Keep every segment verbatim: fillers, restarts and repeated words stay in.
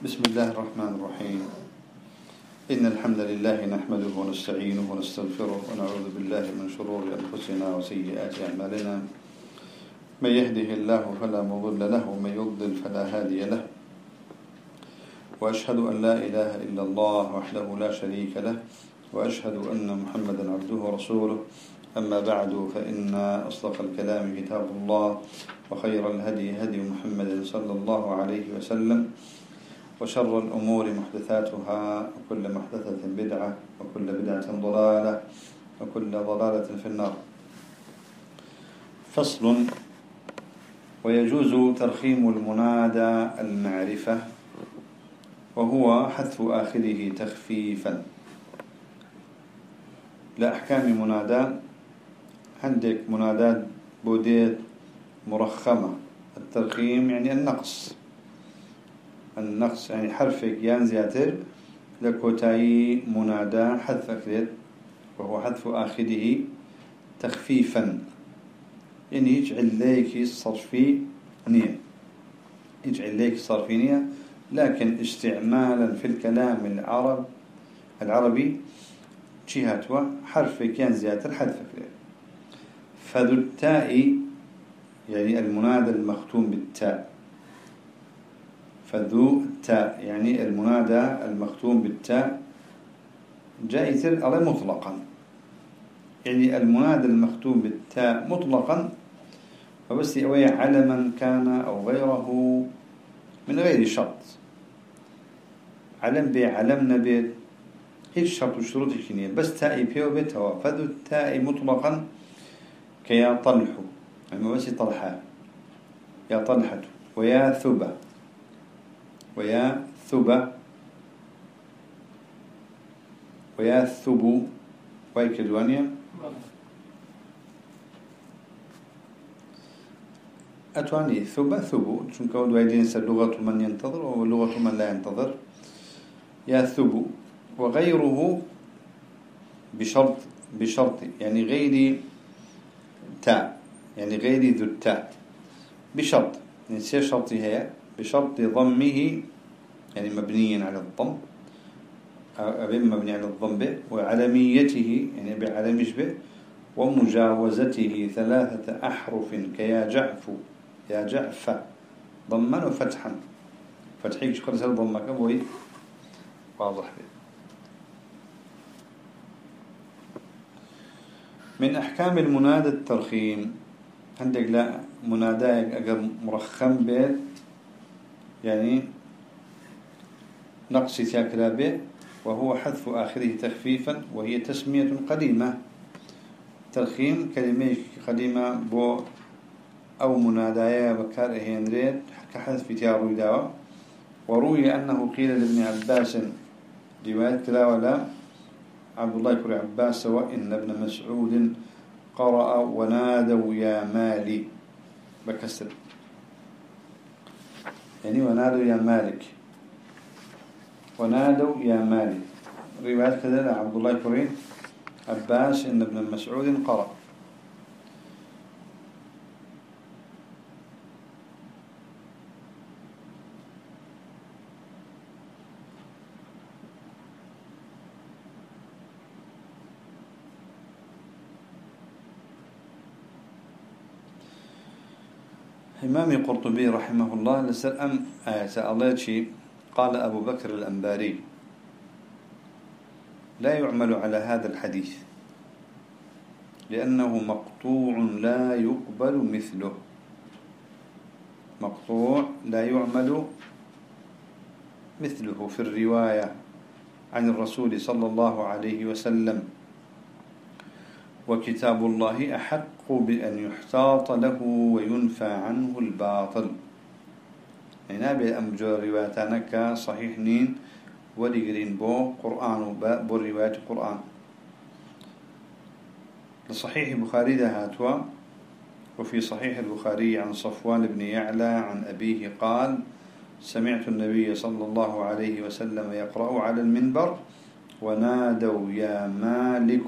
بسم الله الرحمن الرحيم. إن الحمد لله نحمده ونستعينه ونستغفره ونعوذ بالله من شرور أنفسنا وسيئات أعمالنا. من يهده الله فلا مضل له ومن يضلل فلا هادي له. وأشهد أن لا إله إلا الله وحده لا شريك له، وأشهد أن محمدا عبده ورسوله. أما بعد، فإن أصدق الكلام كتاب الله، وخير الهدي هدي محمد صلى الله عليه وسلم، وشر الأمور محدثاتها، وكل محدثة بدعة، وكل بدعة ضلالة، وكل ضلالة في النار. فصل: ويجوز ترخيم المنادى المعرفة، وهو حذف آخره تخفيفا. لأحكام منادى: عندك منادى بوديت مرخمة. الترخيم يعني النقص، النقص يعني حرفك يان زياتر لكوتاي منادى حذف أكريت، وهو حذف آخره تخفيفا، يعني يجعل ليك الصرفي نية، يجعل ليك الصرفي نية، لكن استعمالا في الكلام العرب العربي جهة حرفك يان زياتر حذف أكريت. فذو التاء يعني المنادى المختوم بالتاء، فذو التاء يعني المنادى المختوم بالتاء جائز على مطلقا، يعني المنادى المختوم بالتاء مطلقا، فبس أوي علما كان أو غيره من غير شرط. علم بي علمنا بيت هيك شرط وشروط كنية، بس تاء بيو بيتها. فذو التاء مطلقا كيا طلح، يعني بس طلحة، يا طلحة، ويا ثبة، ويا ثبة، ويا ثبو، ويك دوانيا أتواني ثبة ثبو، شنك ودوائدين لغة من ينتظر ولغة من لا ينتظر. يا ثبو وغيره بشرط، بشرط يعني غير تاء، يعني غير ذو التاء بشرط، يعني سير شرطي هي بشرط ضمه، يعني مبنيا على الضم، أبي مبني على الضم به، وعلميته يعني بعلمش به، ومجاوزته ثلاثة أحرف كيا جعف، يا جعف ضما وفتحا، فتحيك شكرا سهل ضمك أبوي واضح به. من أحكام المنادى الترخيم: عندك لا مناداك أجر مرخم به، يعني نقص ثاكلا به، وهو حذف آخره تخفيفا، وهي تسمية قديمة. ترخيم كلمة قديمة بو أو منادايا بكار هنريد كحذف تيارو داوا. وروي أنه قيل لابن عباس، رواية كلا ولا عبد الله بن عباس، وإن ابن مسعود قرأ ونادوا يا مالي بكسر، يعني ونادوا يا مالك، ونادوا يا مالي. رواية كذا عبد الله بن عباس إن ابن مسعود قرأ. إمام قرطبي رحمه الله لسأل أم آية سألت شيء. قال أبو بكر الأنباري: لا يعمل على هذا الحديث لأنه مقطوع لا يقبل مثله. مقطوع لا يعمل مثله في الرواية عن الرسول صلى الله عليه وسلم، وكتاب الله أحق بأن يحتاط له وينفى عنه الباطل. يعني نابي أمجر رواياتنا صحيح نين ولقرين بو قرآن بو رواية قرآن. لصحيح البخاري هاتوا: وفي صحيح البخاري عن صفوان بن يعلى عن أبيه قال: سمعت النبي صلى الله عليه وسلم يقرأ على المنبر: ونادوا يا مالك،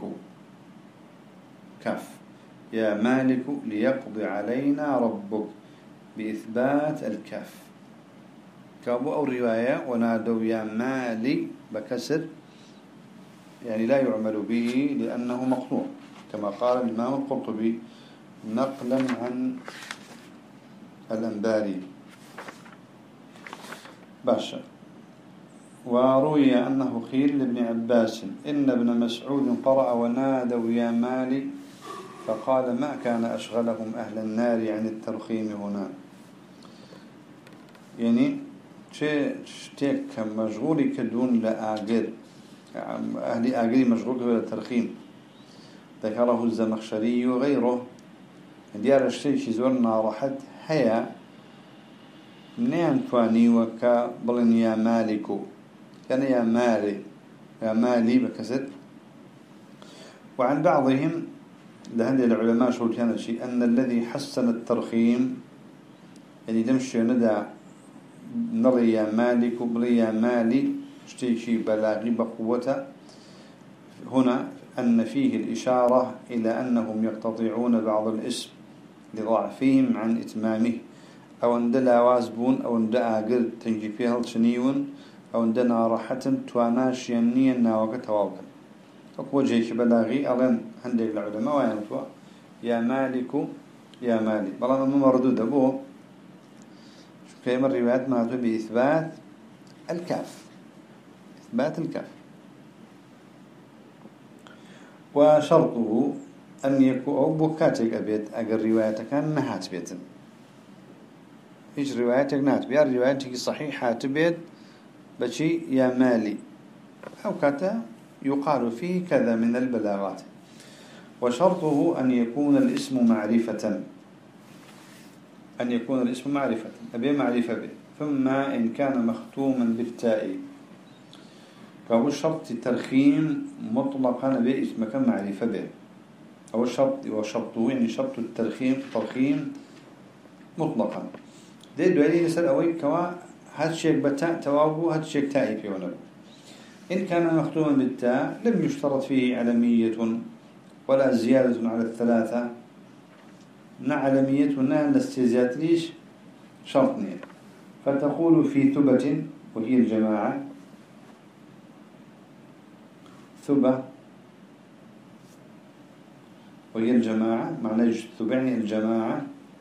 كف، يا مالك ليقضي علينا ربك، بإثبات الكاف. كابو أو رواية ونادوا يا مالي بكسر يعني لا يعمل به لأنه مقطوع كما قال الإمام القرطبي نقلا عن الأنباري باشا. وروي أنه قيل لابن عباس إن ابن مسعود قرأ ونادوا يا مالي فقال ما كان أشغلهم أهل النار عن الترخيم هنا. يعني شتيك مشغولي كدون لآقر أهل آقري مشغول بالترخيم ذكره الزمخشري وغيره ديار الشيء زورنا راحت هيا منين تواني وكا بلن يا مالكو كان يا مالي يا مالي بكسر. وعن بعضهم لهذه العلماء شو كان شيء أن الذي حسن الترخيم يعني دمشي ندى نري يا مالك بلي يا مالي اشتيشي بلاغي بقوته هنا أن فيه الإشارة إلى أنهم يقتطعون بعض الاسم لضعفهم عن إتمامه أو أن دلا وازبون أو أن دا آقل تنجي فيها الشنيون أو أن دنا راحة تواناش ينيا ناوك تواوكا وجهش بلاغي أغن عندك العلماء وينتوا يا مالك يا مالي بلا مردود أبوه كيما الروايات ما بإثبات الكاف إثبات الكاف. وشرطه أن يكون أو بكاتك أبيت أجر روايتك كان نهات بيتن إيش روايتك نهات بيار روايتك صحيحة تبيت بشي يا مالي أو كاتا يقال فيه كذا من البلاغات. وشرطه أن يكون الاسم معرفة أن يكون الاسم معرفة أبي معرفة به ثم إن كان مختوما بالتاء فهو الشرط الترخيم مطلقا باسم كان معرفة به أو الشرط وشرطه يعني شرط الترخيم ترخيم مطلقا ده دليل يسأل أوي كوا هاد شيء بتاء توابو هاد شيء تائي في ونبو. إن كان مختوما بالتاء لم يشترط فيه علمية ولا زيادة على الثلاثة نعلمية ونعلم الاستزياد ليش شرطني فتقول في ثبة وهي الجماعة ثبة وهي الجماعة معنى ثبعني الجماعة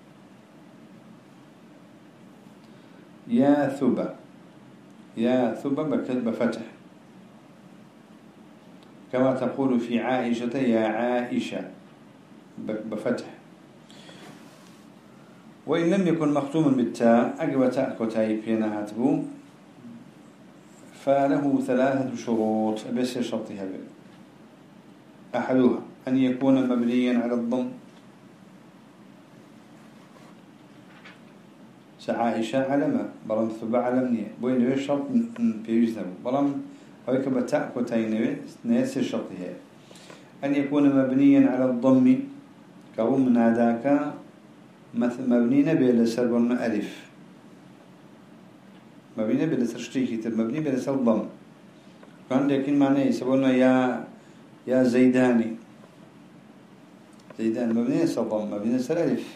يا ثبة يا ثبة بفتح كما تقول في عائشة يا عائشة بفتح. وإن لم يكن مختوما بالتاء أقوى تاء كتاي فينا هاتبو فله ثلاثة شروط بس شرطها بي. أحدها أن يكون مبنيا على الضم سعائشة علمة برم ثبا علمنية بوين نوي شرط في يجنبه برم هيك بتاء كتاي نيس شرطها أن يكون مبنيا على الضم كو مناداك مثل مبني نبي لسر ورنا ألف مبني نبي لسر شتيكي مبني بلسر ضم كان لكن معناه يسمونه يا يا زيداني زيدان مبني لسر ضم مبني لسر ألف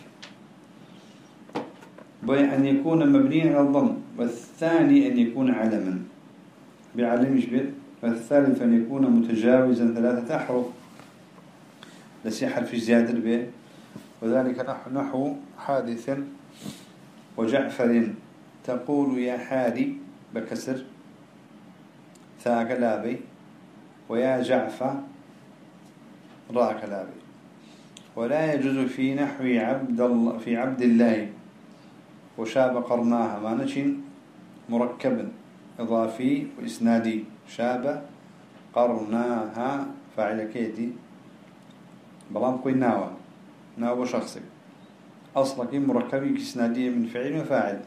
بي أن يكون مبنيا على الضم. والثاني أن يكون علما بعلم يشبه. والثالث أن يكون متجاوزا ثلاثة أحرف لسي حرف زيادة به وذلك نحو حادث وجعفر تقول يا حاري بكسر ثا كلابي ويا جعفر راء كلابي. ولا يجوز في نحو عبد الله في عبد الله وشاب قرناها ما نشين مركب إضافي وإسنادي شاب قرناها فاعل كيدي بلام قوي ناوى ناوى شخصي أصلك مركبي كإسنادية من فعل وفاعل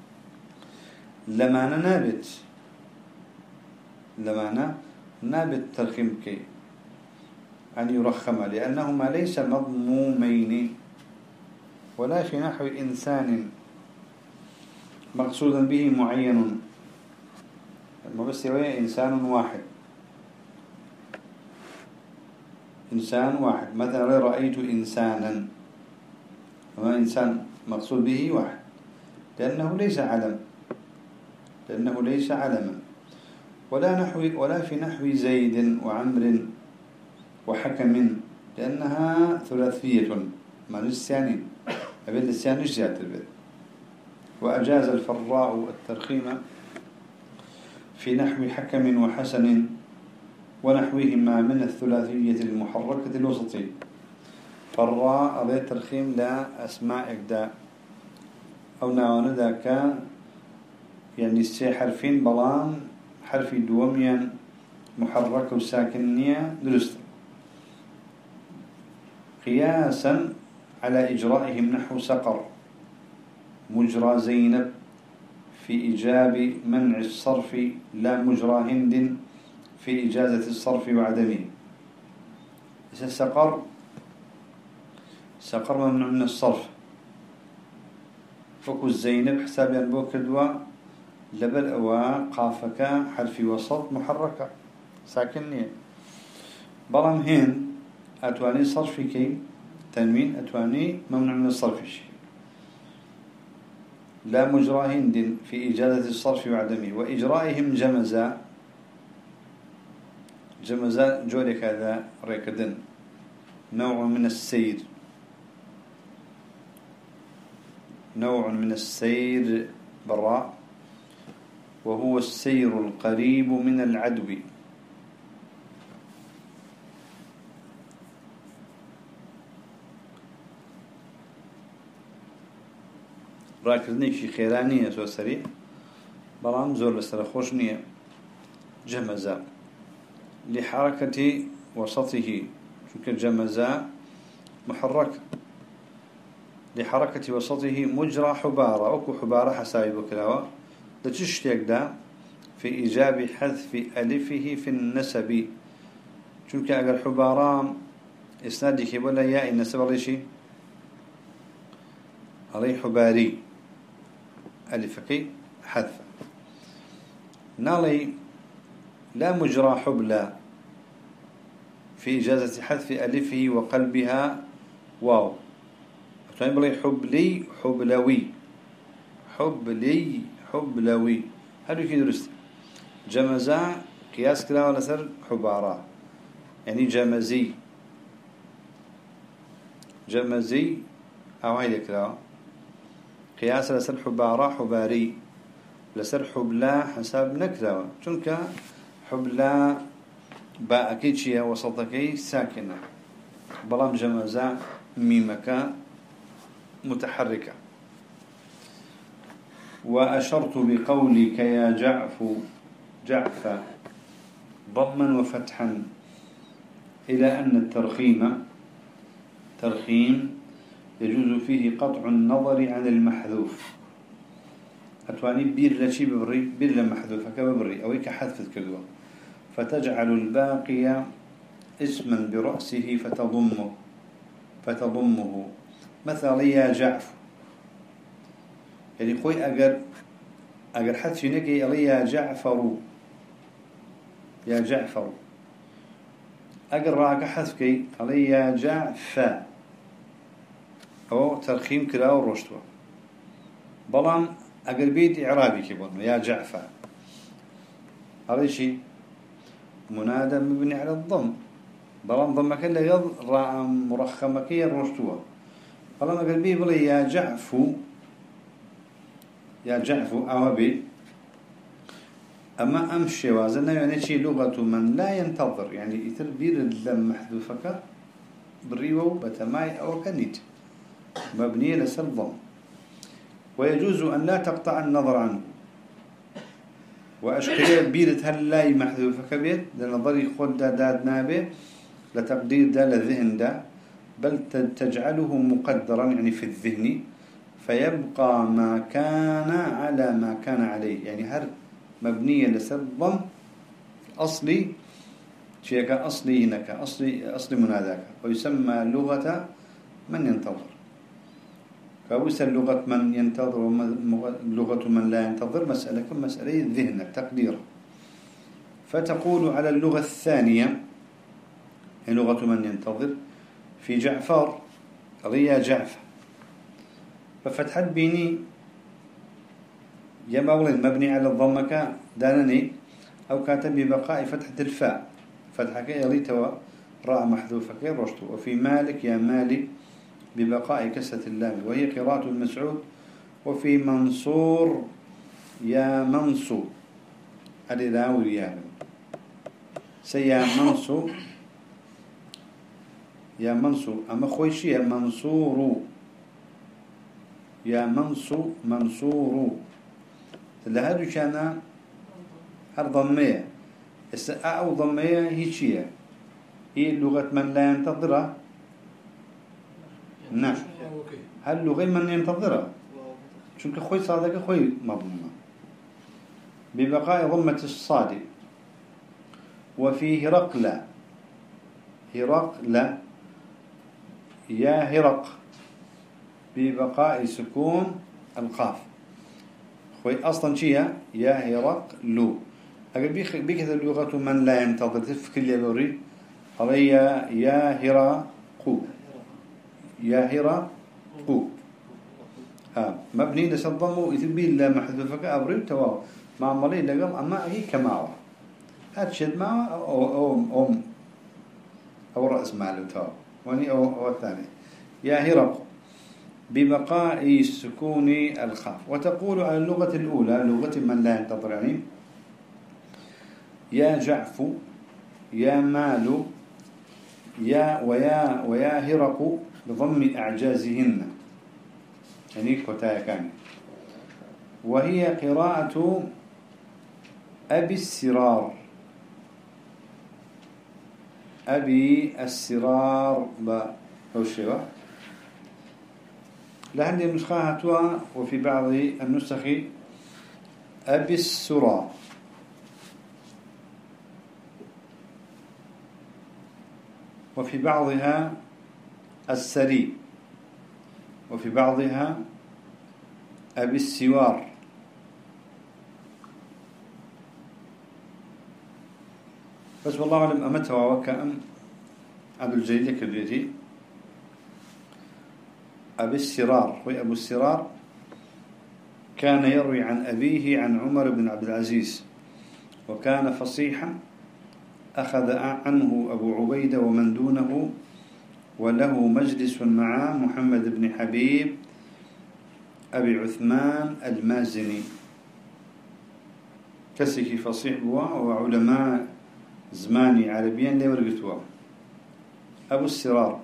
لما نابت لما نابت ترخيم كي أن يرخم لأنهما ليس مضمومين ولا في نحو إنسان مقصودا به معين ما بس هو إنسان واحد إنسان واحد مثلا رأيت إنسانا وما إنسان مقصود به واحد لأنه ليس علم لأنه ليس علما. ولا نحو ولا في نحو زيد وعمر وحكم لأنها ثلاثية ما نسياني أبدا السيان نجزات البيت. وأجاز الفراء الترخيم في نحو حكم وحسن ونحوهما من الثلاثية المحركة الوسطية. فراء أبدا الترخيم لا أسماء إقداء أو ناواندا كان يعني سي حرفين بلان حرف دوميا محرك وساكنية درست قياسا على إجرائهم نحو سقر مجرى زينب في إيجاب منع الصرف لا مجرى هند في إجازة الصرف وعدمه. إذا سقر سقر ممنوع من الصرف فكو الزينب حسابي أنبو كدوا لبل أوا قافك حرف وسط محركة ساكنية بلام هين أتواني صرف كي تنوين أتواني ممنوع من الصرف شيء لا مجرى هند في إجازة الصرف وعدمه. وإجرائهم جمزا جمزا جولك هذا ريكدن نوع من السير نوع من السير براء وهو السير القريب من العدو. راكزني شي خيرانية سو سريع بلام زور لسر خوشنية. جمزا لحركة وسطه شكل جمزا محرك لحركة وسطه مجرى حبارة أكو حبارة حسابي بكلاوة لتشتيك دا في إيجاب حذف ألفه في النسب شنك أقل حبارة إسنادك ولا ياء النسب علي شي علي حباري ألفكي حذف نالي لا مجرى حبلى في إجازة حذف ألفه وقلبها واو أتواني بلي حبلي حبلوي حبلي حبلوي هذا كي درست جمزاء قياس كلا ولا سر حبارة يعني جمزي جمزي أو هيدا كلا قياس لسر حبارة حباري لسر حبلا حساب نكلا چونك حبلا باءكي شيء وسطكي ساكنة بلام جمزاء ميمك متحركة. وأشرت بقولك يا جعف جعفة ضما وفتحا إلى أن الترخيم ترخيم يجوز فيه قطع النظر عن المحذوف أتواني بير لشي ببري بير لمحذوف كببري أو كحذف الكذوة فتجعل الباقي اسما برأسه فتضمه فتضمه مثلا يا جعف يعني خوي أجر أجر حذف نجي علي يا جعفر يا جعفر أجر راك حذف كي علي يا جعفة أو ترخيم كلا ورشتوا بلان أجر بيت إعرابي كبرنا يا جعفة هذا شيء منادى مبني على الضم بلان ضمك اللي يض راء مرخمك الرشتوا بلان أجر بيت بلي يا جعفو يا جعفو أوابي أما أمشي وازنا يعني شيء لغة من لا ينتظر يعني يتر بير اللم محذوفك بريو بتماي أو كنيت مبنية لسر الضم. ويجوز أن لا تقطع النظر عنه وأشكالية بيرة هل لا محذوفك بيت لنظري خد دا داد نابه لتقدير دا لذهن دا بل تجعله مقدرا يعني في الذهن فيبقى ما كان على ما كان عليه يعني هر مبنية لسر الضم أصلي شيء أصلي هناك أصلي أصلي مناداك ويسمى لغة من ينتظر فويس اللغة من ينتظر ولغة من لا ينتظر مسألة كم مسألة الذهن التقدير. فتقول على اللغة الثانية هي لغة من ينتظر في جعفر ريا جعفر ففتحت بيني يا مولين مبني على الضمة دانني أو كاتب ببقاء فتحة الفاء فتحة يليتوا راء محذوفة كي رشتو. وفي مالك يا مالك ببقاء كسة اللام وهي قراءة المسعود. وفي منصور يا منصور الإلاوي يعني سيا منصور يا منصور أما خويش يا منصور يا منصور منصور لهذا كان الضمية أو ضمية هيشية هي لغة من لا ينتظرها. نعم هل لغة من ينتظرها شو كخوي صادق خوي مضمومة ببقاء ضمة الصاد. وفي هرقل هرقل يا هرق ببقاء سكون القاف خوي أصلا شيء يا هرق لو أقول بيخ بيكذا لغة من لا ينتظر تفكر يا لوري عليا يا هرقو يا هرقو ها مبني لسضمه يثبي لا محذوفك أبرد تواو مع مالي لقل أما هي كماوة هتشد معه أو أو أو أو رأس معلو تواو وني أو أو الثاني يا هرق ببقاء سكون الخاف. وتقول على اللغة الأولى لغة من لا ينتظر يعني يا جعف يا مال يا ويا ويا هرق بضم أعجازهن يعني كتايا كان. وهي قراءة أبي السرار أبي السرار بوشيوه لعندي نسخة هتوا. وفي بعض النسخ أبي السرى وفي بعضها السري وفي بعضها أبي السوار. بس والله أعلم أمتها وكأن عبد الجليل كبيرتي أبي السرار. وأبو السرار كان يروي عن أبيه عن عمر بن عبد العزيز وكان فصيحا أخذ عنه أبو عبيدة ومن دونه وله مجلس مع محمد بن حبيب أبي عثمان المازني كسكي فصيح بوا وعلماء زماني عربيا لورقتوا. أبو السرار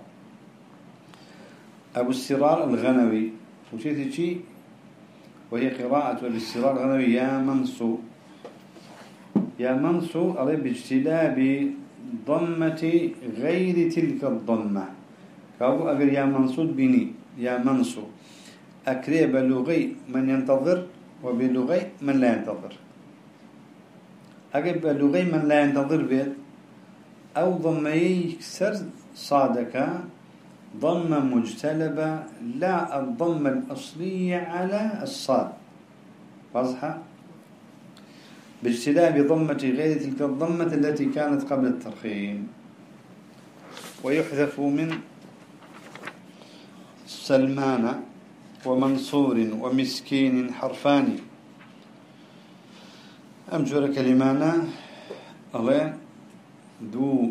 أبو السرار الغنوي وشيء وهي قراءة أبي السرار الغنوي يا منصو يا منصو عليه باجتلاب ضمة غير تلك الضمة كابو أقول يا منصود بني يا منصو أكري بلغي من ينتظر وبلغي من لا ينتظر. أقول بلغي من لا ينتظر بيت أو ضمة يكسر صادك ضمة مجتلبة لا الضمة الأصلية على الصاد واضحة باجتلاب ضمة غير تلك الضمة التي كانت قبل الترخيم. ويحذف من سلمان ومنصور ومسكين حرفان أمجر كلمانا الله دو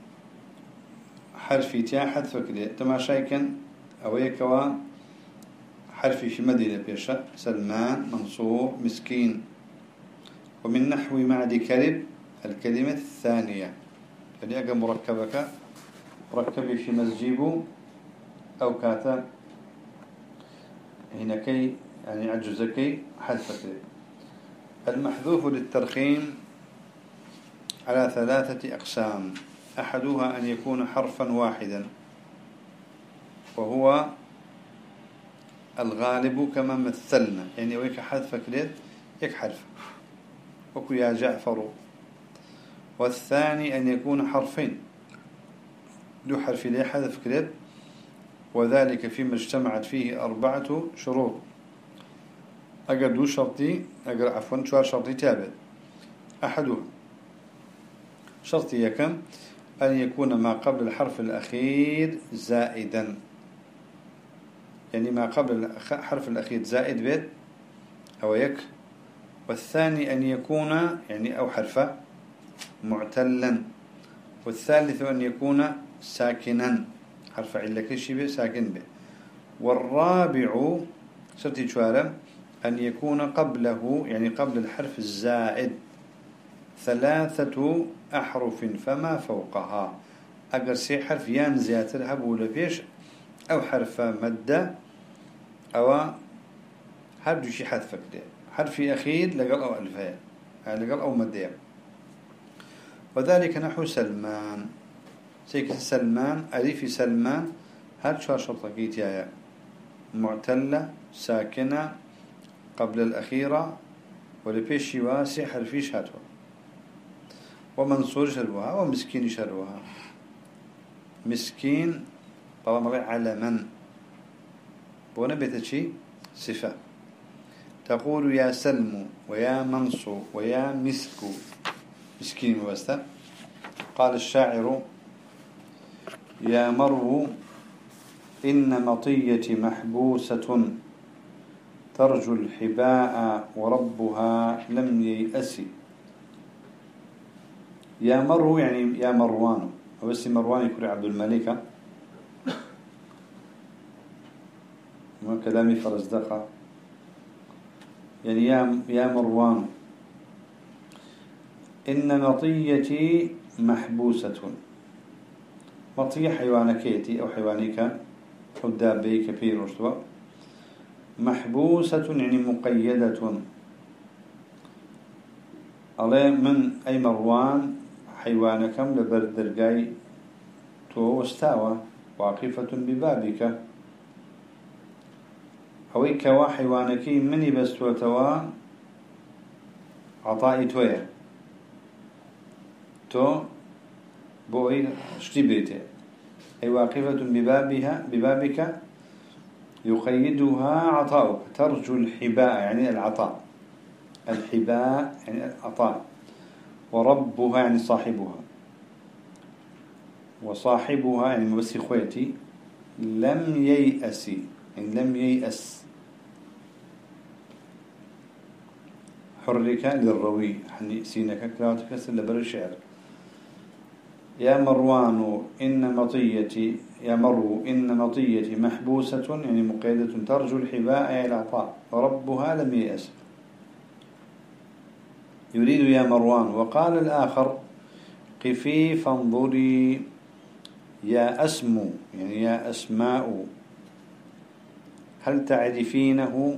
حرفي تيا حذف كده تماشايكن أويكوا حرفي في مدينة بيشا سلمان منصور مسكين. ومن نحو معد كرب الكلمة الثانية يعني أقل مركبك مركبي في مسجيبه أو كاتا هنا كي يعني عجزكي حذفك. المحذوف للترخيم على ثلاثة أقسام أحدها أن يكون حرفا واحدا وهو الغالب كما مثلنا يعني ويك حذفك ليت يك حرف وكو يا جعفر. والثاني أن يكون حرفين دو حرف لي حذف كليب وذلك فيما اجتمعت فيه أربعة شروط. أقر دو شرطي أقر عفوا شوار شرطي تابع. أحدها شرطي كم أن يكون ما قبل الحرف الأخير زائدا يعني ما قبل الحرف الأخير زائد بيت أو يك والثاني أن يكون يعني أو حرفه معتلا، والثالث أن يكون ساكنا حرف علة كل شيء به ساكن به. والرابع شرط شوارم أن يكون قبله يعني قبل الحرف الزائد ثلاثة أحرف فما فوقها. أجر سي حرف يان زياتر هبو لبيش أو حرف مدة أو حرف شي حذفك ده حرف أخير لقل أو ألفين لقل أو مدة. وذلك نحو سلمان سيك سلمان ألف سلمان هاد شو شرطة قيتيا معتلة ساكنة قبل الأخيرة ولبيش واسع حرفيش هاتوا ومنصور شروها ومسكين شروها. مسكين طبعا على من بونا بيتشي صفة تقول يا سلم ويا منصو ويا مسكو مسكين واستا. قال الشاعر يا مرو إن مطيتي محبوسة ترجو الحباء وربها لم ييأس. يا مرو يعني يا مروان وبس مروان يكون عبد الملك ما كلامي فرزدقة يعني يا يا مروان إن مطيتي محبوسة. مطية حيوانكيتي أو حيوانيك أو دابي كبير رشوة. محبوسة يعني مقيدة على من أي مروان حيوانكم لبردرقاي تو واستاوى واقفة ببابك هويك وا حيوانكي مني بس توتوا عطائي تويا تو بوي اشتبيته أي واقفة ببابها ببابك يقيدها عطاؤك ترجو الحباء يعني العطاء الحباء يعني العطاء وربها يعني صاحبها وصاحبها يعني مبسي خويتي لم ييأس يعني لم ييأس حرك للروي يعني سينك كلاوتك لبر الشعر. يا مروان إن مطيتي يا مرو إن مطيتي محبوسة يعني مقيدة ترجو الحباء يعني العطاء وربها لم ييأس. يريد يا مروان. وقال الآخر قفي فانظري يا أسمو يعني يا أسماء هل تعرفينه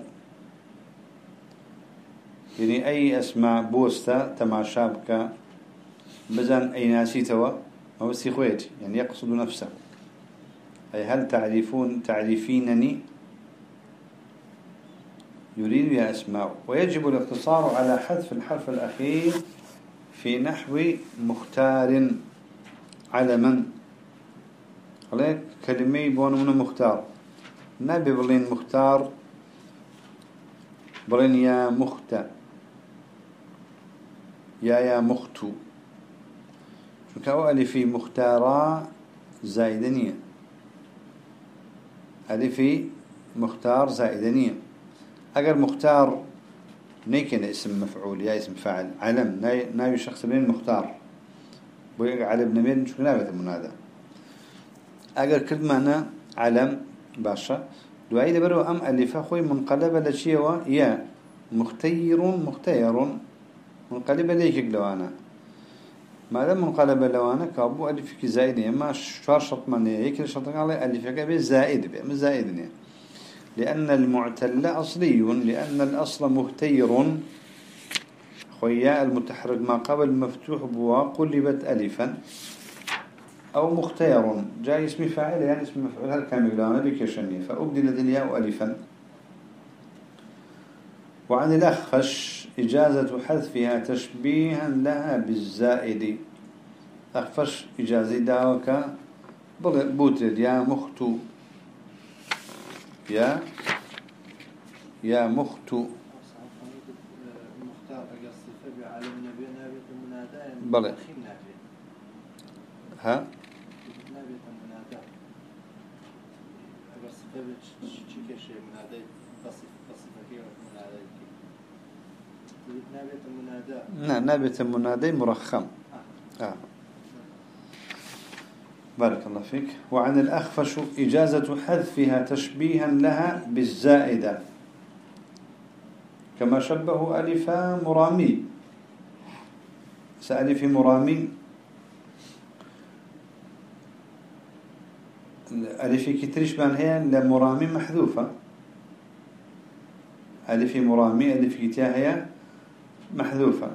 يعني أي أسماء بوستا تماشابك بزن أي ناسيتوا أو سيخويتي يعني يقصد نفسه أي هل تعرفون تعرفينني يريد يا أسماء. ويجب الاقتصار على حذف الحرف الأخير في نحو مختار على من عليك كلمة بون من مختار نبي بلين مختار بلين يا مخت يا يا مختو شو كأو ألفي مختارا زائدنية ألفي مختار زائدنية. أجر مختار نيكن اسم مفعول يا اسم فاعل علم ناي ناي شخص بين مختار بيقع على ابن مين شو نابت المنادى. أجر كل معنى علم باشا دعائي برو أم ألف خوي منقلب لشيء يا مختير مختير منقلب ليك لوانا ما دام منقلب لوانا كابو ألف زائد ما شوار شرط من هيك شرط على ألف كبير زائد بيه مش زائد لأن المعتل أصلي لأن الأصل مختير خويا المتحرك ما قبل مفتوح بوا قلبت ألفا أو مختير جاي اسم فاعل يعني اسم مفعول هل كامل لوانا بكشنية فأبدلت الياء ألفا. وعن الأخفش إجازة حذفها تشبيها لها بالزائد. أخفش إجازة داوك بوتد يا مختو يا يا مختو بلى ها نابت منادى. نعم نابت منادى مرخم. آه. آه. بارك الله فيك. وعن الأخفش إجازة حذفها تشبيها لها بالزائدة كما شبه ألف مرامي. سألف مرامي ألف كتريش بان هي لمرامي محذوفة. ألف مرامي ألف كتيا هي محذوفة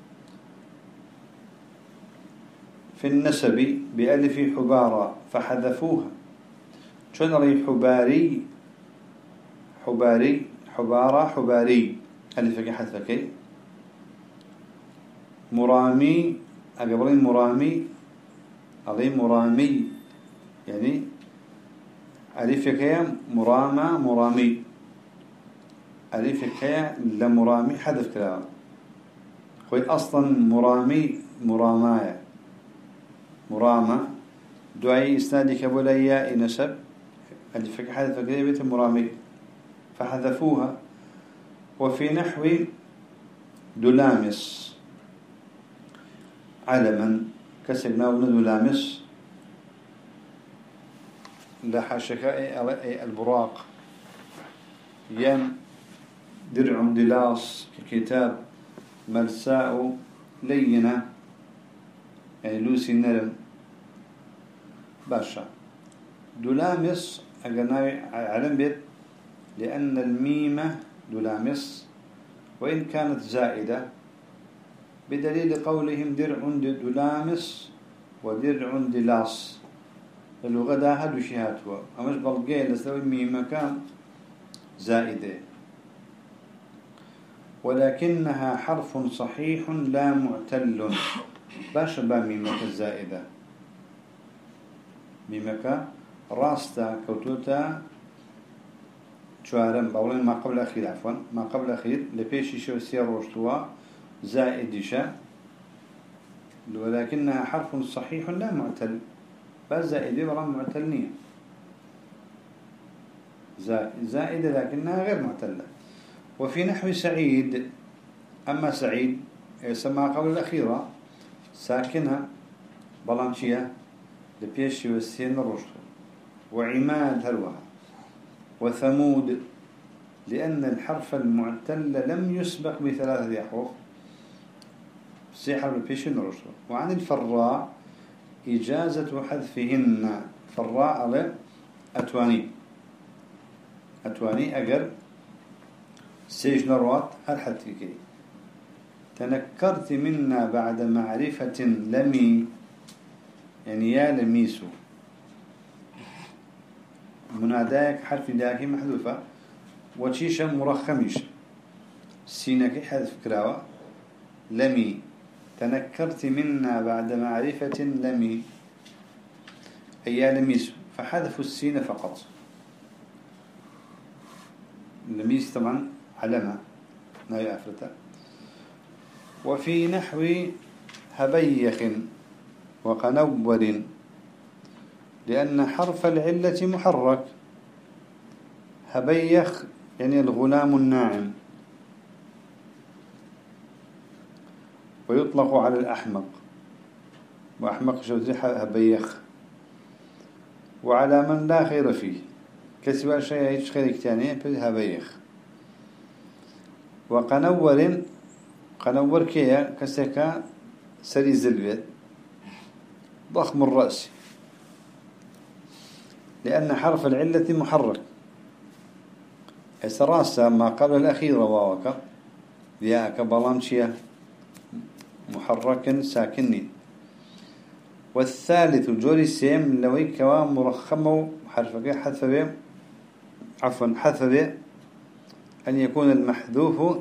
في النسب بألف حبارة فحذفوها. شون ري حباري حباري حبارة حباري ألف حذفك. مرامي أقبلين مرامي علي مرامي يعني ألف كيا مرامى مرامي ألف كيا لمرامي حذف كلام خوي أصلا مرامي مرامايا مرامى دعي إسنادي كبولياء نسب ألف كيا حذف كلام مرامي فحذفوها. وفي نحو دلامس علما كسبنا دلامس لحاشكاء البراق ين درع دلاص ككتاب مرساء لينة يعني لوسي نرم باشا. دلامس أقناوي علم بيت لأن الميمة دلامس وإن كانت زائدة بدليل قولهم درع دلامس ودرع دلاص اللغة ده هدو شهاتوا أمش بلقين لسوي ميمة كان زائدة ولكنها حرف صحيح لا معتل. باش با ميمة الزائدة ميمة راستا كوتوتا شوارم بقولين ما قبل أخير عفوا ما قبل أخير لبيش شو سير روشتوا زائد شا ولكنها حرف صحيح لا معتل. بس زائدة ولا معتلنية زائدة لكنها غير معتلة. وفي نحو سعيد أما سعيد يسمى قبل الأخيرة ساكنة بلانشية لبيش والسين الرشد. وعماد هلوها. وثمود لأن الحرف المعتل لم يسبق بثلاثة أحرف سيحر لبيش الرشد. وعن الفراء إجازة حذفهن فراء على أتواني أتواني أجر سيج نروات هل حتى تنكرت منا بعد معرفة لمي يعني يا لميسو مناداك حرف داكي محذوفة وشيشا مرخميش سينك حذف كراوة لمي تنكرت منا بعد معرفة لمي أي لميسو فحذفوا السين فقط. لميس طبعا علمها ناي أفرتا. وفي نحو هبيخ وقنور لأن حرف العلة محرك. هبيخ يعني الغلام الناعم ويطلق على الأحمق وأحمق شوزيح هبيخ وعلى من لا خير فيه كسبا شيء هيش خير كتاني هبيخ. وقنور قنور كيا كسكا سري زلبيت ضخم الرأس لأن حرف العلة محرك. السراسة ما قبل الأخيرة واوكا ياك بلانشيا محرك ساكني. والثالث جوري سيم لوي كوا مرخمه حرف حذف به عفوا حذف به أن يكون المحذوف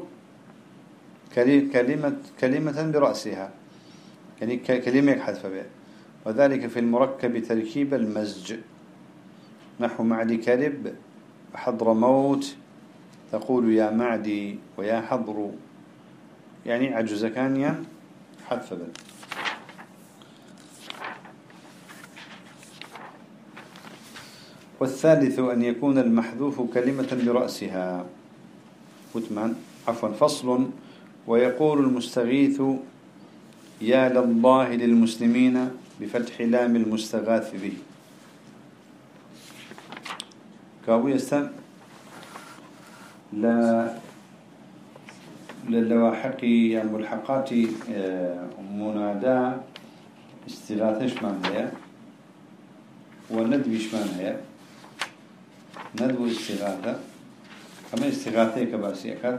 كلمة كلمة برأسها يعني كلمة حذف به وذلك في المركب تركيب المزج نحو معدي كلب حضر موت تقول يا معدي ويا حضر يعني عجز كانيا حذف به. والثالث أن يكون المحذوف كلمة برأسها وثمان عفوا فصل. ويقول المستغيث يا لله للمسلمين بفتح لام المستغاث به. كابو يستم لا للواحق يعني ملحقات منادى استغاثة شمان هي والندب شمان هي ندب استغاثة أما استغاثة كباسي أكاد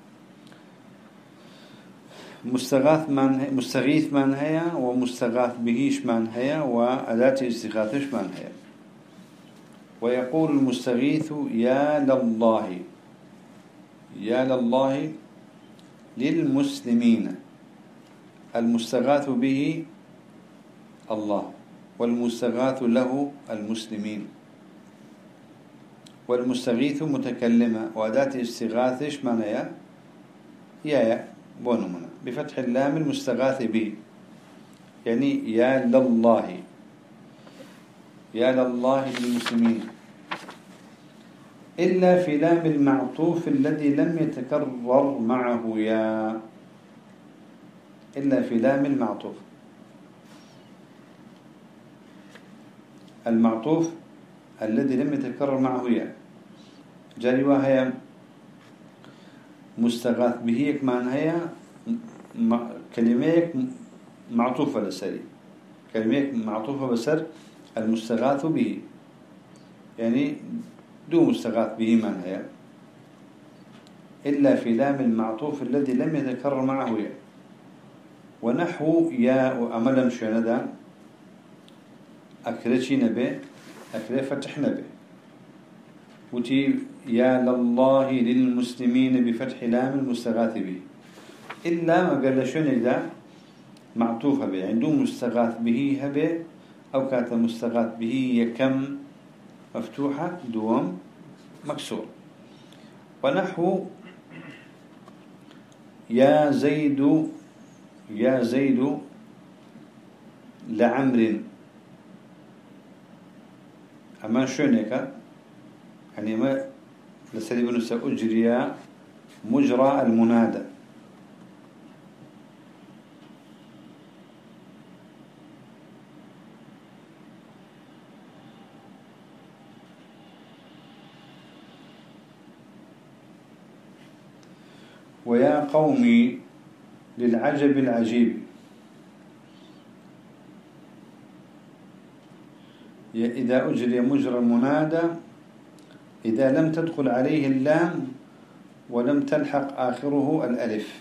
مستغاث من هي مستغيث من هي ومستغاث به شمان هي وأداة استغاثة شمان هي. ويقول المستغيث يا لله يا لله للمسلمين المستغاث به الله والمستغاث له المسلمين والمستغيث متكلمة وأداة استغاثة معنى يا يا بونمنا بفتح اللام المستغاث به يعني يا لله يا لله للمسلمين إلا في لام المعطوف الذي لم يتكرر معه يا إلا في لام المعطوف المعطوف الذي لم يتكرر معه يا جاري وهي مستغاث به كمان هي كلمة معطوفة للسري كلمة معطوفة بسر المستغاث به يعني دو مستغاث به من هي إلا في لام المعطوف الذي لم يتكرر معه يا ونحو يا وأملا مشاندا أكرتي نبي أكرت فتح نبي وتي يا لله للمسلمين بفتح لام المستغاث به إلا ما قال شون إذا معطوف به عنده مستغاث به هبه أو كانت مستغاث به يكم مفتوحة دوم مكسور. ونحو يا زيد يا زيد لعمر أما شونك يعني ما لسالي بنو سأجري مجرى المنادى ويا قومي للعجب العجيب إذا أجري مجرى المنادى إذا لم تدخل عليه اللام ولم تلحق آخره الألف.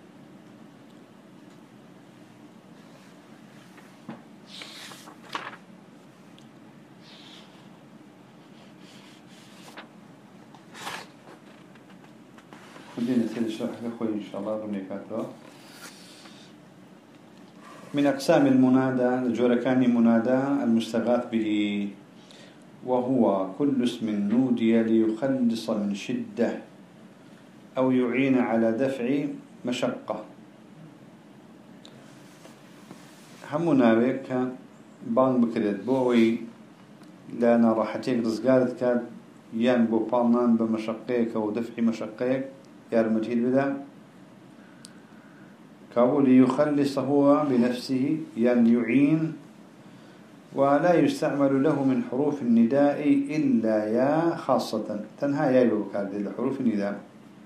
خلينا نسأل الشرح أخوي إن شاء الله رميكاته. من أقسام المنادى الجوركاني منادى المستغاث به وهو كل اسم نودي ليخلص من شدة أو يعين على دفع مشقة. همنا بك بان بكرت بوي لا راحتك رزقارت كاد يان بو بالنان بمشقيك أو دفع مشقيك يا رمتيل بدا كابو ليخلص هو بنفسه يعني يعين ولا يستعمل له من حروف النداء إلا يا خاصة تنهى يا بكاد لحروف النداء.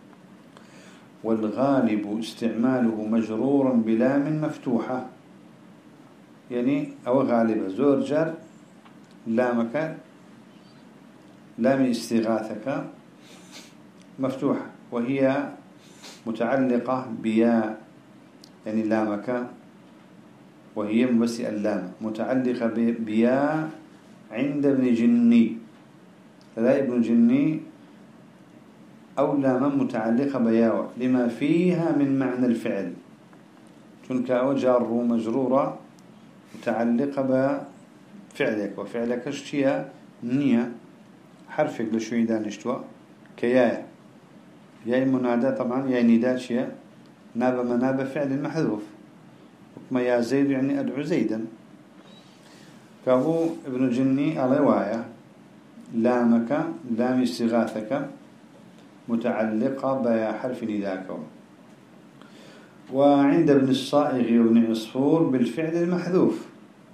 والغالب استعماله مجرورا بلام مفتوحة يعني أو غالبا زور جر لامك لام استغاثك مفتوحة وهي متعلقة بيا يعني لامك وهي بس اللام متعلقة بيا عند ابن جني لا ابن جني أو لام متعلقة بياوة لما فيها من معنى الفعل تنك أو جار مجرورة متعلقة بفعلك وفعلك اشتيا نية حرفك لشوي دانشتوا كيايا يا منادى طبعا يا نداء شيء ناب مناب فعل محذوف وكما يا زيد يعني أدعو زيدا كهو ابن جني على رواية لامك لام استغاثك متعلقة بحرف نداك. وعند ابن الصائغ وابن عصفور بالفعل المحذوف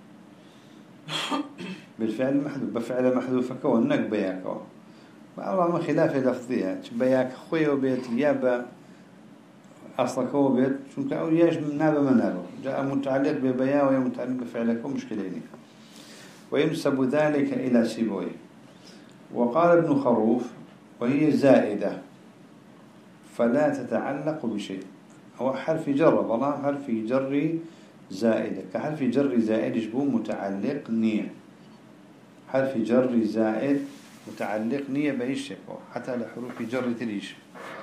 بالفعل المحذوف بفعل محذوف كون نك بياك والله ما خلاف لفظية بياك خوي وبيت يابا أصلك هو بيت شو كأو ياش من نابا منابه جاء متعلق ببيا ويا متعلق بفعلك مشكلين وينسب ذلك إلى سيبويه. وقال ابن خروف وهي زائدة فلا تتعلق بشيء. هو حرف جر والله حرف جر زائدة كحرف جر زائد يشبه متعلق نية حرف جر زائد متعلق نية بهيش حتى لحروف جر تريش.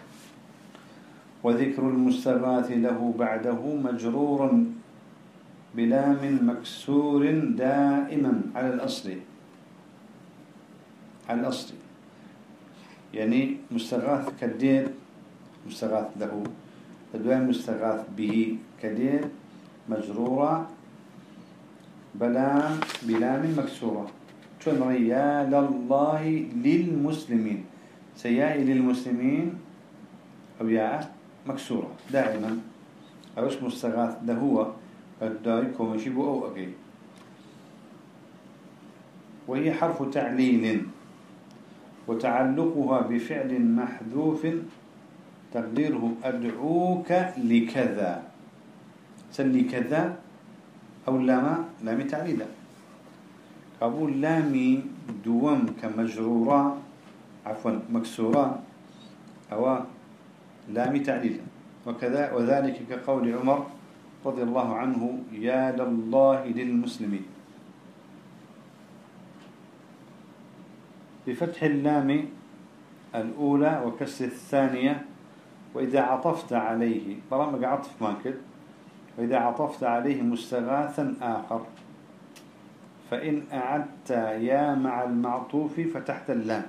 وذكر المستغاث له بعده مجرور بلام مكسور دائما على الأصل على الأصل يعني مستغاث كدير مستغاث له الدوام مستغاث به كدير مجرورة بلام بلام مكسورة شون ريا لله للمسلمين سيائي للمسلمين أو ياء مكسورة دائما أوش مستغاث ده هو الدايك ومشيبه أو أكي. وهي حرف تعليل وتعلقها بفعل محذوف تقديره أدعوك لكذا سلي كذا أو لام لام تعليلا قبول لامي دوم كمجرورة عفوا مكسورة أو لام تعليلا وكذا وذلك كقول عمر رضي الله عنه يا لله للمسلمين بفتح اللام الأولى وكسر الثانية وإذا عطفت عليه برامج عطف ماكد وإذا عطفت عليه مستغاثا آخر فإن أعدت يا مع المعطوف فتحت اللام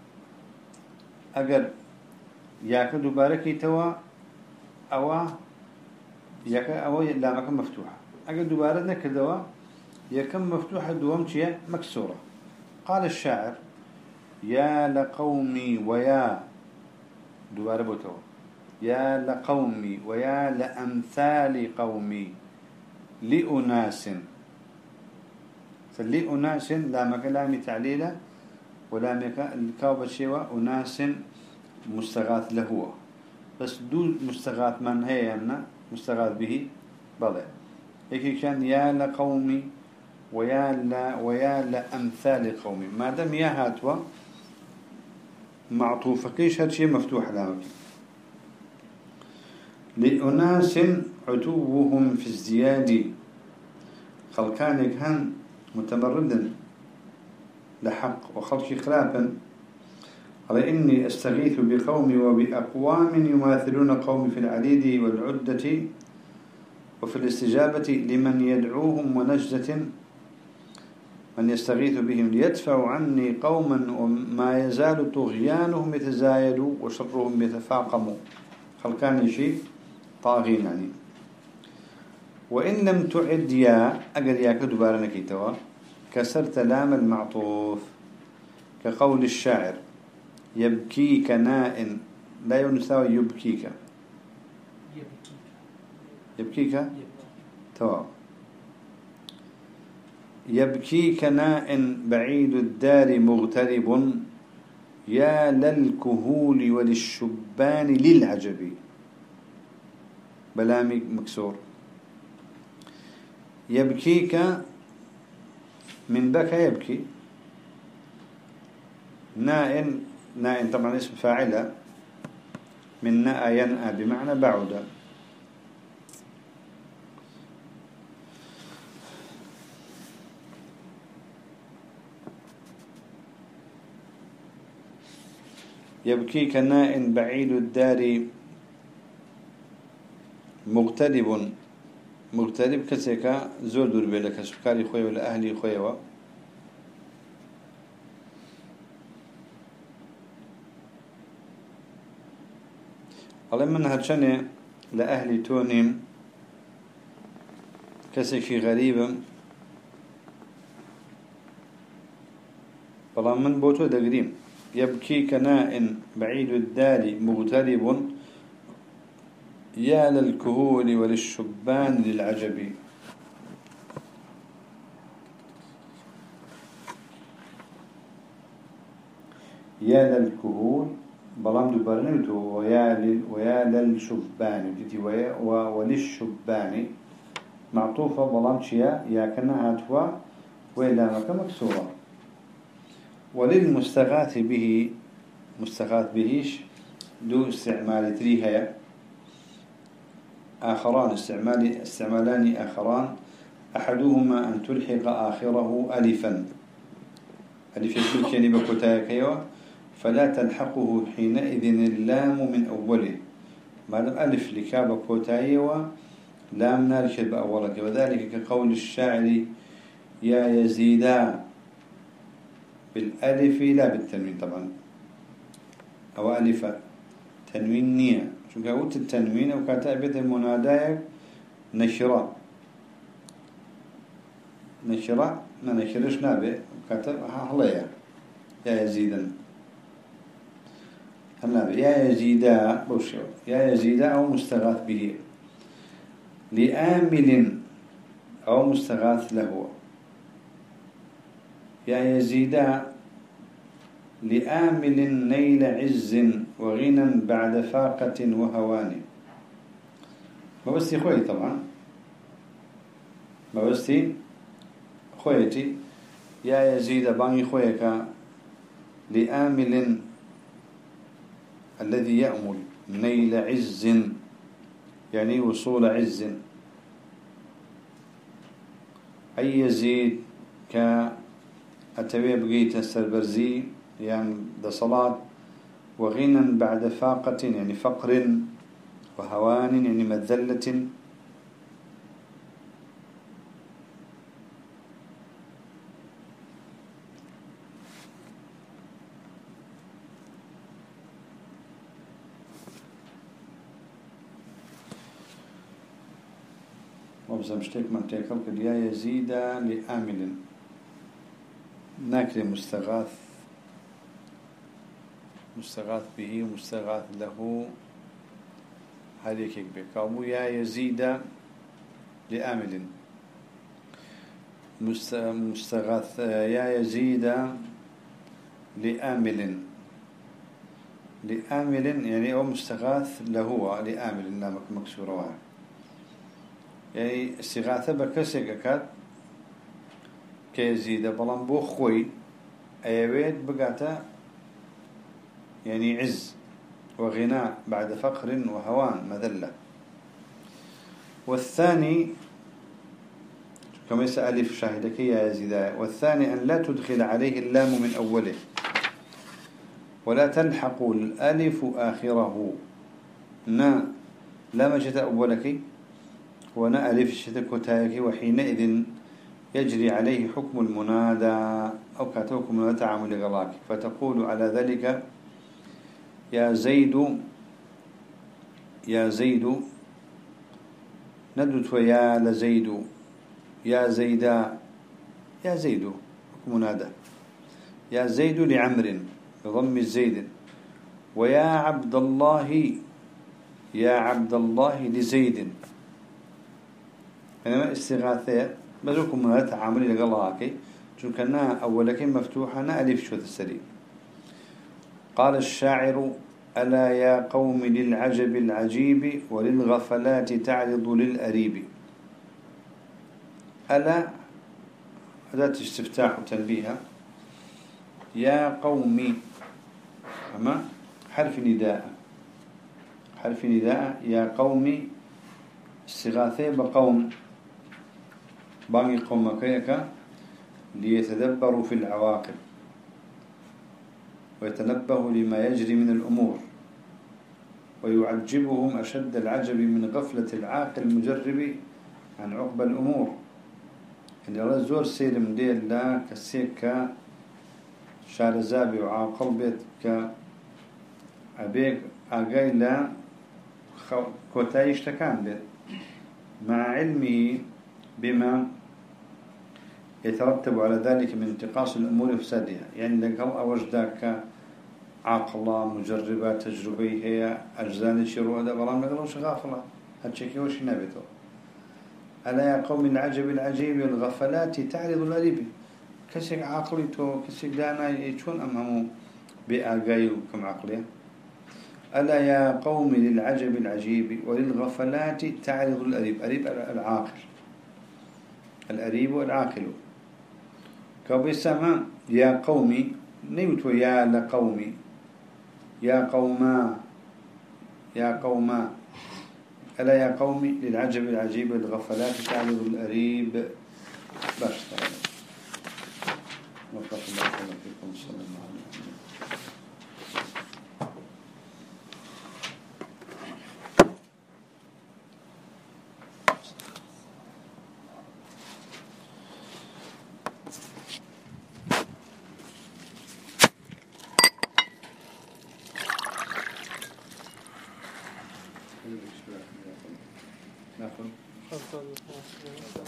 أجر ياك دباركي توا أو ياك أو لامك مفتوحة أجر دبارنا كدوا يكم مفتوحة دوامتي مكسورة. قال الشاعر يا لقومي ويا دوار بوتوا يا لقومي ويا لأمثال قومي لأناس فلأناس لا مكلام تعليلا ولا مك الكاوب شيوا أناس مستغاث له بس دول مستغاث من هي أنا مستغاث به بلى هيك كان يا لقومي ويا لا ويا لأمثال قومي ما دام يا هاتوا معطوفة كيش هاد شيء مفتوح لهم لأناس عتوهم في الزياد خلقانك هن متمردا لحق وخلق خلافا على إني أستغيث بقومي وبأقوام يماثلون قومي في العديد والعدة وفي الاستجابة لمن يدعوهم ونجدة من يستغيث بهم ليدفعوا عني قوما وما يزال طغيانهم يتزايد وشرهم يتفاقم خلقان شيء طاغين يعني. وإن لم تعد يا أجر يا كدبارنا كيتوا كسرت لام المعطوف كقول الشاعر يبكيك نائن لا ينساوي يبكيك يبكيك توا يبكيك نائن بعيد الدار مغترب يا للكهول وللشبان للعجب بلامي مكسور. يبكيك من بكى يبكي نائن نائن طبعا اسم فاعلة من نأى ينأى بمعنى بعد. يبكيك نائن بعيد الدار مغترب مغترب كسيكا زور دور بيلك سكاري خوي ولا أهلي خوي الله من هالشنة لأهلي تونيم كسيكي غريب والله من بوتو دقريم. يبكيك نائن بعيد الدار مغترب يا للكهول وللشبان للعجب. يا للكهول بلام دبرني ويا لل ويا للشبان جدي ويا وللشبان معطوفة بلام شيا يا كنا هاتوا ولا مك مكسورة. وللمستغاث به مستغاث بهش دو استعمال تريها آخران استعمال استعمالان آخران أحدهما أن تلحق آخره ألفا ألف يقول كيني بكتاكيو فلا تلحقه حينئذ اللام من أوله ما لم ألف لكاب كوتايو لام نارش بأولك وذلك كقول الشاعر يا يزيدا بالألف لا بالتنوين طبعا أو ألف تنوين نية شو قلت التنوين أو كاتبة المناداة نشرة نشرة ما نشرش نابه كاتب هليا يا يزيدا النابه يا يزيدا بوشيو يا يزيدا أو مستغاث به لآمل أو مستغاث له يا يزيدا لآمل نيل عز وغنى بعد فاقة وهوان. ما بستي خوي طبعا ما بستي خويتي يا يزيد باني خويك لآمل الذي يأمل نيل عز يعني وصول عز أي يزيد كأتبع بقيت السربرزي يعني ده صلاة وغنى بعد فاقة يعني فقر وهوان يعني مذلة وبزم شتيك من تيكل يا يزيد لآمل ناكل مستغاث مستغاث به ومستغاث له هذيك بك أو يا يزيد لآمل مستغاث يا يزيد لآمل لآمل يعني أو مستغاث له لآمل لا مكسورة واحد يعني استغاثة بكسك أكاد كيزيد بلان بو خوي أيويت بقاتا يعني عز وغناء بعد فقر وهوان مذلة. والثاني كما يسأل في شاهدك يا يزيد والثاني أن لا تدخل عليه اللام من أوله ولا تلحق الألف آخره نا لا مجد أولك ونا ألف شتكتاك وحينئذ يجري عليه حكم المنادى أو كاتوكم من تعامل غلاك فتقول على ذلك يا زيد يا زيد ندت ويا لزيد يا زيدا يا زيد حكم منادى يا زيد لعمر بضم الزيد ويا عبد الله يا عبد الله لزيد إنما استغاثة بذلكم من تعامل لغلاك شو كنا أولك مفتوحة ألف شو السري. قال الشاعر ألا يا قوم للعجب العجيب وللغفلات تعرض للأريب. ألا أداة استفتاح وتنبيه يا قومي أما حرف نداء حرف نداء يا قومي استغاثة بقوم باقي قوم كيكا ليتدبروا في العواقب ويتنبهوا لما يجري من الأمور ويعجبهم أشد العجب من غفلة العاقل المجرب عن عقب الأمور. اللي الله زور سيلم ديل لا كسيكا شارزابي وعاقل بيت كأبيك أغاي لا كوتايش تكان بيت مع علمه بما يترتب على ذلك من انتقاص الأمور وفسادها. يعني لقل أوجدك عقلة مجربة تجربة هي أجزان شروع ده بلام نقلوش غافلة هالشكي وش نبته. ألا يا قوم العجب العجيب الغفلات تعرض الأريب كسك عقلته كسك دانا يشون أمامه بأجايو كم عقليه. ألا يا قوم للعجب العجيب وللغفلات تعرض الأريب. أريب العاقل الأريب والعاقل كبسما يا قومي نيوت يا لقومي يا قوما يا قوما. ألا يا قومي للعجب العجيب والغفلات تعرض الأريب. باش وفق الله فيكم صلى الله عليه وسلم. ناخذ